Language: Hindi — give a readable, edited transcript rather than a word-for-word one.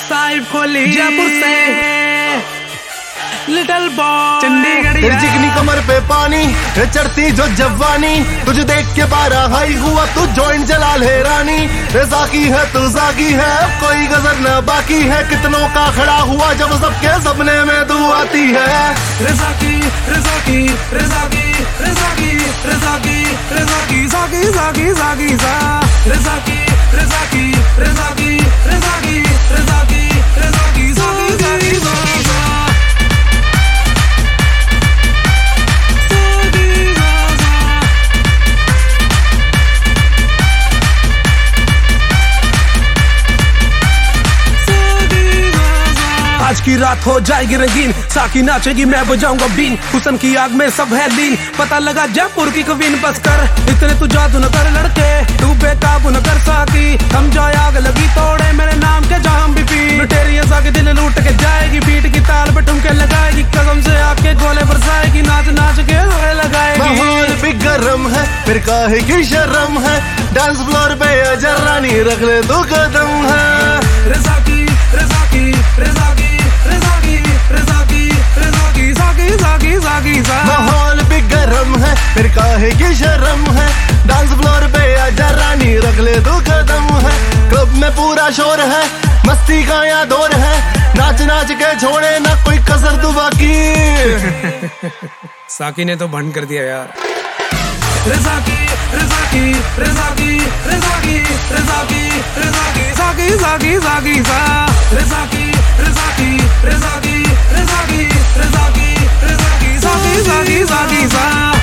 साहिब खोली जयपुर से लिटिल बॉय चंडीगढ़। तेरी चिकनी कमर पे पानी चढ़ती जो जवानी, तुझे देख के पारा हाई हुआ, तू जॉइंट जला ले रानी। रेज़ाकी है तू जागी है, कोई गजर न बाकी है, कितनों का खड़ा हुआ जब सबके सपने में तू आती है। रेज़ाकी रेज़ाकी रेज़ाकी रेज़ाकी रेज़ाकी रेज़ाकी जागी जागी जागी जा रेज़ाकी रेज़ाकी रेज़ाकी रेज़ाकी रेज़ाकी रेज़ाकी जागी जागी जागी जा। आज की रात हो जाएगी रंगीन, साकी नाचेगी मैं बजाऊंगा बीन, हुस्न की आग में सब है लीन, पता लगा जयपुर की कवीन। बस कर इतने तू जादू न कर लड़के, तू बेकाबू न कर साकी, हम जाए आग लगी तोड़े मेरे नाम के जाम भी पी। लुटेरिया साके दिल लूट के जाएगी, बीट की ताल पे ठुमके लगाएगी, कदम से आके गोले बरसाएगी, नाच नाच के रोए लगाएगी। माहौल भी गरम है फिर काहे की शर्म है, डांस फ्लोर पे अजर रानी रख ले तू कदम है। रेज़ाकी रेज़ाकी रेज़ाकी रेज़ाकी रेज़ाकी रेज़ाकी जागी जागी जागी जा। माहौल भी गरम है फिर काहे की शर्म है, डांस फ्लोर पे आजा रानी रख ले तू कदम है। क्लब में पूरा शोर है, मस्ती का यहाँ दौर है, नाच नाच के छोड़े ना कोई कसर तू बाकी। साकी ने तो भंड कर दिया यार। रेज़ाकी रेज़ाकी रेज़ाकी रेज़ाकी रेज़ाकी रेज़ाकी जागी जागी जागी जा रेज़ाकी रेज़ाकी रेज़ाकी रेज़ाकी रेज़ाकी रेज़ाकी जागी जागी जागी जा।